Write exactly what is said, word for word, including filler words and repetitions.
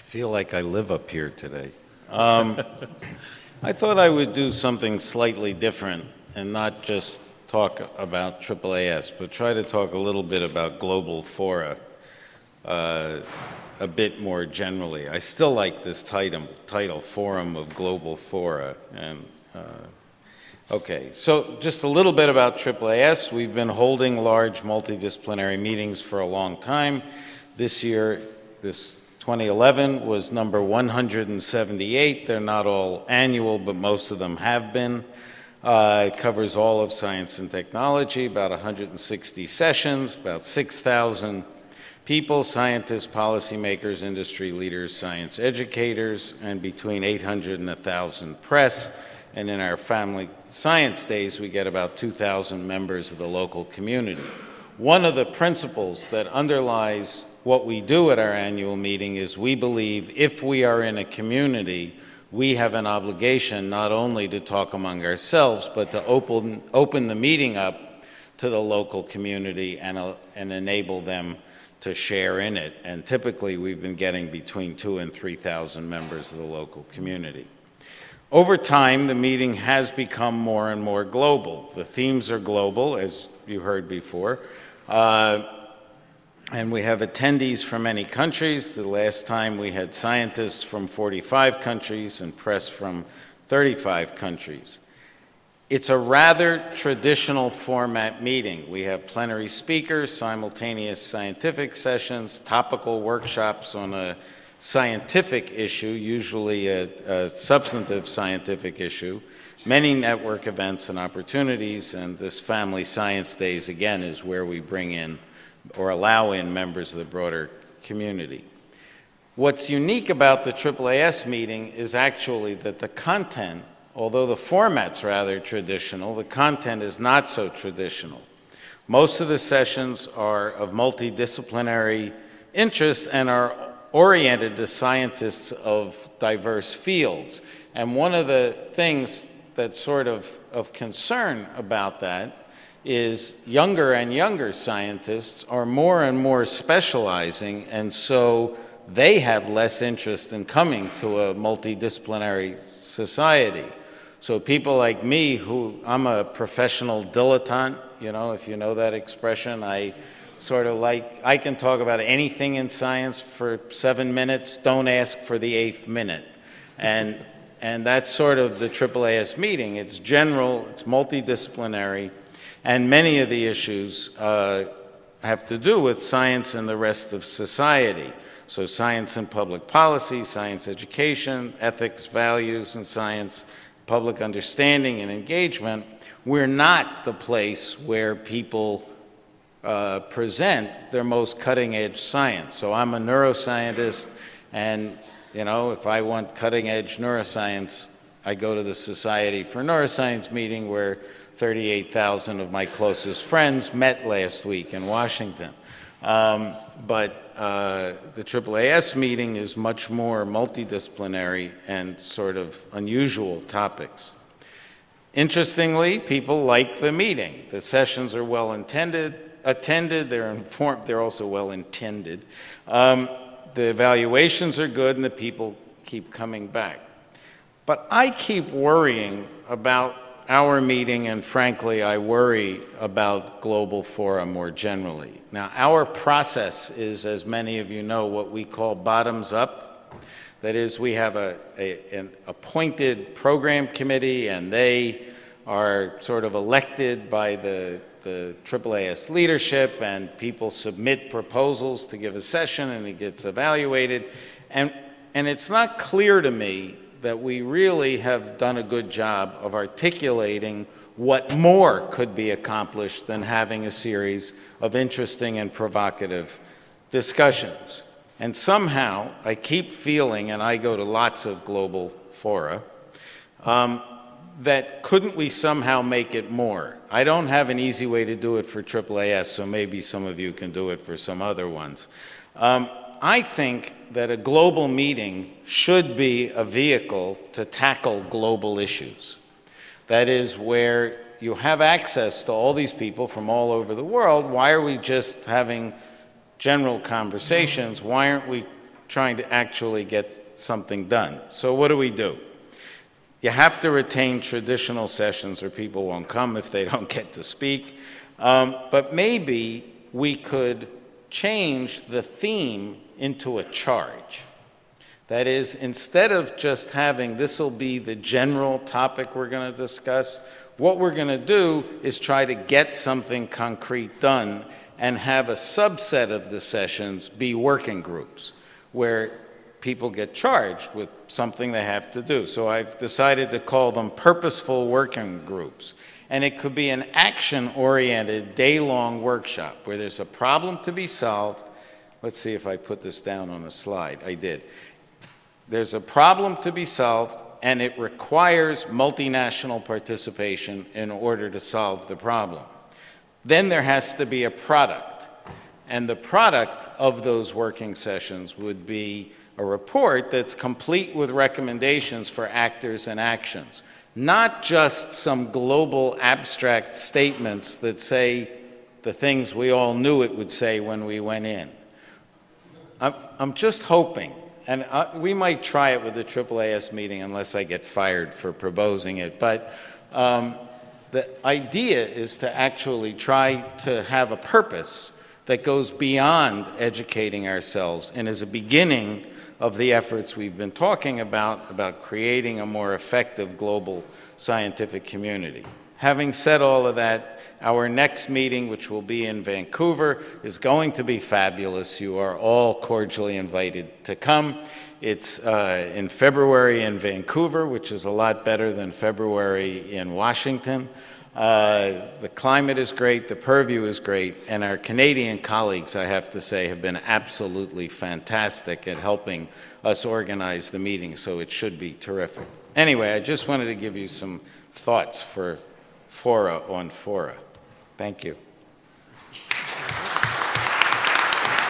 feel like I live up here today. Um, I thought I would do something slightly different and not just talk about triple A S, but try to talk a little bit about global fora uh, a bit more generally. I still like this title, title Forum of Global Fora. And uh, okay, so just a little bit about triple A S. We've been holding large multidisciplinary meetings for a long time. This year, this twenty eleven was number one hundred seventy-eight. They're not all annual, but most of them have been. Uh, it covers all of science and technology, about one hundred sixty sessions, about six thousand people, scientists, policymakers, industry leaders, science educators, and between eight hundred and one thousand press. And in our family science days, we get about two thousand members of the local community. One of the principles that underlies what we do at our annual meeting is we believe if we are in a community, we have an obligation not only to talk among ourselves, but to open, open the meeting up to the local community and, uh, and enable them to share in it. And typically, we've been getting between two and three thousand members of the local community. Over time, the meeting has become more and more global. The themes are global, as you heard before. Uh, And we have attendees from many countries. The last time we had scientists from forty-five countries and press from thirty-five countries. It's a rather traditional format meeting. We have plenary speakers, simultaneous scientific sessions, topical workshops on a scientific issue, usually a, a substantive scientific issue, many network events and opportunities, and this Family Science Days, again, is where we bring in or allow in members of the broader community. What's unique about the triple A S meeting is actually that the content, although the format's rather traditional, the content is not so traditional. Most of the sessions are of multidisciplinary interest and are oriented to scientists of diverse fields. And one of the things that's sort of of concern about that is younger and younger scientists are more and more specializing, and so they have less interest in coming to a multidisciplinary society. So people like me, who I'm a professional dilettante, you know, if you know that expression, I sort of like, I can talk about anything in science for seven minutes, don't ask for the eighth minute. And, and that's sort of the triple A S meeting. It's general, it's multidisciplinary, and many of the issues uh, have to do with science and the rest of society. So science and public policy, science education, ethics, values in science, public understanding and engagement. We're not the place where people uh, present their most cutting-edge science. So I'm a neuroscientist, and you know, if I want cutting-edge neuroscience, I go to the Society for Neuroscience meeting where thirty-eight thousand of my closest friends met last week in Washington. Um, but uh, the triple A S meeting is much more multidisciplinary and sort of unusual topics. Interestingly, people like the meeting. The sessions are well intended, attended, they're informed, they're also well intended. Um, the evaluations are good and the people keep coming back. But I keep worrying about our meeting, and frankly, I worry about global fora more generally. Now, our process is, as many of you know, what we call bottoms up. That is, we have a, a, an appointed program committee, and they are sort of elected by the, the triple A S leadership, and people submit proposals to give a session, and it gets evaluated. And, and it's not clear to me that we really have done a good job of articulating what more could be accomplished than having a series of interesting and provocative discussions. And somehow, I keep feeling, and I go to lots of global fora, um, that couldn't we somehow make it more? I don't have an easy way to do it for triple A S, so maybe some of you can do it for some other ones. Um, I think that a global meeting should be a vehicle to tackle global issues. That is, where you have access to all these people from all over the world. Why are we just having general conversations? Why aren't we trying to actually get something done. So what do we do? You have to retain traditional sessions or people won't come if they don't get to speak. Um, but maybe we could change the theme into a charge. That is, instead of just having this will be the general topic we're going to discuss, what we're going to do is try to get something concrete done and have a subset of the sessions be working groups where people get charged with something they have to do. So I've decided to call them purposeful working groups. And it could be an action-oriented, day-long workshop where there's a problem to be solved. Let's see if I put this down on a slide. I did. There's a problem to be solved, and it requires multinational participation in order to solve the problem. Then there has to be a product. And the product of those working sessions would be a report that's complete with recommendations for actors and actions, not just some global abstract statements that say the things we all knew it would say when we went in. I'm, I'm just hoping, and uh, we might try it with the triple A S meeting unless I get fired for proposing it, but um, the idea is to actually try to have a purpose that goes beyond educating ourselves and is a beginning of the efforts we've been talking about, about creating a more effective global scientific community. Having said all of that, our next meeting, which will be in Vancouver, is going to be fabulous. You are all cordially invited to come. It's uh, in February in Vancouver, which is a lot better than February in Washington. Uh, the climate is great, the purview is great, and our Canadian colleagues, I have to say, have been absolutely fantastic at helping us organize the meeting, so it should be terrific. Anyway, I just wanted to give you some thoughts for Fora on Fora. Thank you.